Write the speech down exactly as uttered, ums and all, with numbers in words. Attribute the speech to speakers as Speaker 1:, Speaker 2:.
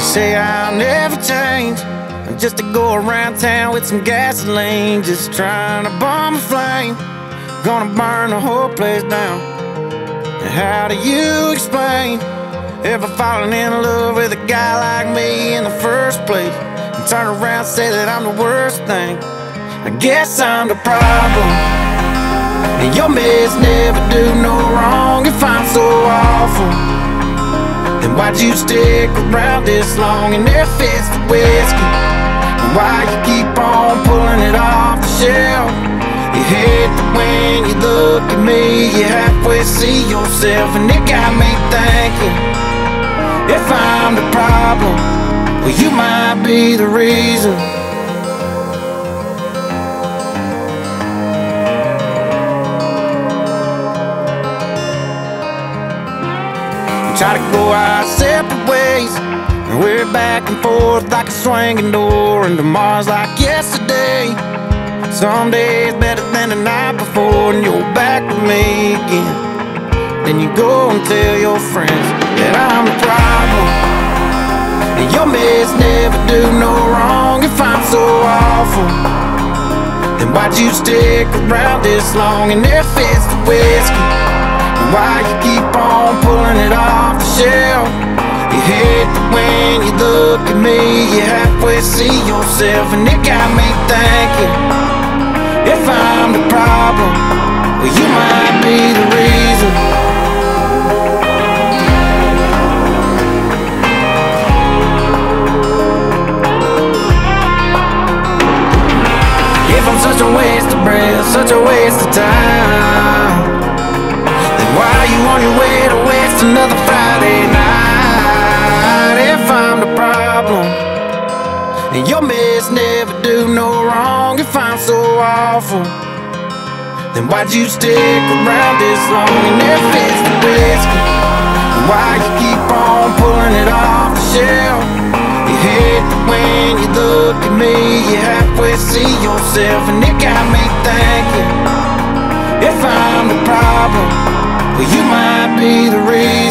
Speaker 1: Say I'll never change, I'm just to go around town with some gasoline, just trying to bomb a flame, gonna burn the whole place down. And how do you explain ever falling in love with a guy like me in the first place, and turn around and say that I'm the worst thing? I guess I'm the problem, and your mess never do no wrong. If I'm so awful, then why'd you stick around this long? And there fits the whiskey, and why you keep on pulling it off the shelf? You hate that when you look at me, you halfway see yourself, and it got me thinking, if I'm the problem, well, you might be the reason. Try to go our separate ways, and we're back and forth like a swinging door, and tomorrow's like yesterday. Some days better than the night before, and you're back with me again. Then you go and tell your friends that I'm the problem, and your mess never do no wrong. If I'm so awful, then why'd you stick around this long? And there fits the whiskey, and why you keep on pulling it off the shelf? You hate that when you look at me, you halfway see yourself, and it got me thinking, if I'm the problem, well, you might be the reason. If I'm such a waste of breath, such a waste of time, then why are you on your way to waste another Friday night? If I'm the problem, and your mess never do no wrong. If I'm so awful, then why'd you stick around this long? And there fits the whiskey, and why you keep on pulling it off the shelf? You hate that when you look at me, you halfway see yourself, and it got me thinking, if I'm the problem, well, you might be the reason.